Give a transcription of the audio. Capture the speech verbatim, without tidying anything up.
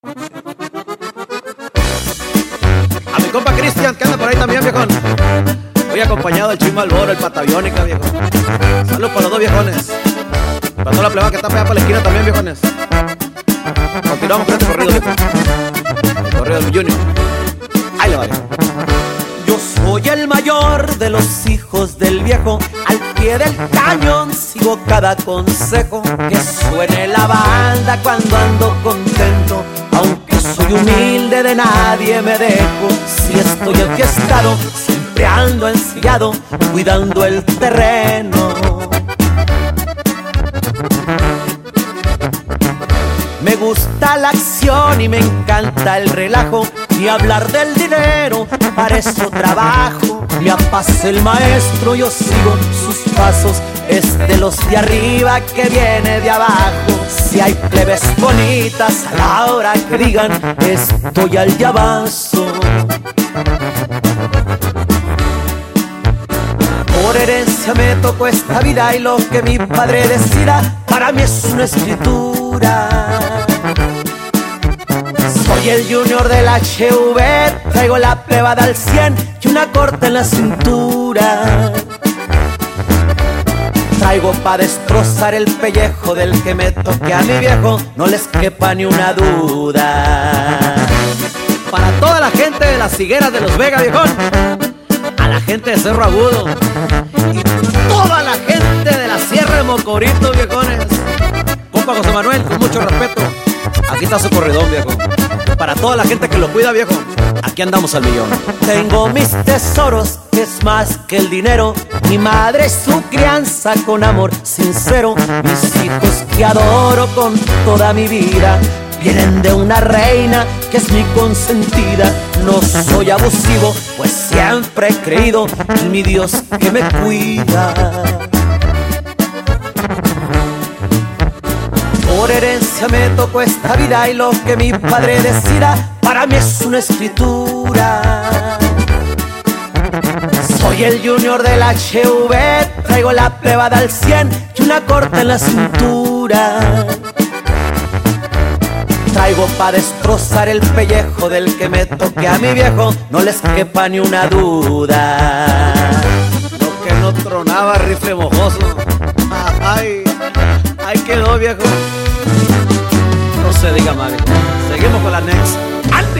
A mi compa Cristian, que anda por ahí también, viejón. Voy acompañado del Chimo Alboro, el Pataviónica, viejo. Saludos para los dos viejones. Para toda la plebada que está pegada para la esquina también, viejones. Continuamos con este corrido, viejo. El corrido del Junior. Ahí le va, viejo. Yo soy el mayor de los hijos del viejo. Al pie del cañón sigo cada consejo. Que suene la banda cuando ando contento. Aunque soy humilde, de nadie me dejo. Si estoy enfiestado, siempre ando ensillado, cuidando el terreno. Me gusta la acción y me encanta el relajo. Y hablar del dinero, para eso trabajo. Mi papá es el maestro, yo sigo sus pasos. Es de los de arriba que viene de abajo. Si hay plebes bonitas, a la hora que digan, estoy al llavazo. Por herencia me tocó esta vida y lo que mi padre decida, para mí es una escritura. Soy el Junior del H V, traigo la plebada al cien y una corta en la cintura. Traigo pa' destrozar el pellejo del que me toque a mi viejo, no les quepa ni una duda. Para toda la gente de las higueras de Los Vega, viejón. A la gente de Cerro Agudo. Y toda la gente de la Sierra de Mocorito, viejones. Compa José Manuel, con mucho respeto. Aquí está su corridón, viejo. Para toda la gente que lo cuida, viejo, aquí andamos al millón. Tengo mis tesoros, que es más que el dinero. Mi madre, su crianza con amor sincero. Mis hijos que adoro con toda mi vida vienen de una reina que es mi consentida. No soy abusivo, pues siempre he creído en mi Dios que me cuida. Por herencia me tocó esta vida y lo que mi padre decida, para mí es una escritura. Soy el Junior del H V, traigo la plebada al cien y una corta en la cintura. Traigo pa' destrozar el pellejo del que me toque a mi viejo, no les quepa ni una duda. Lo que no tronaba, rifle mojoso. Ay, ahí quedó, viejo. No se diga más. Seguimos con la next. ¡Al!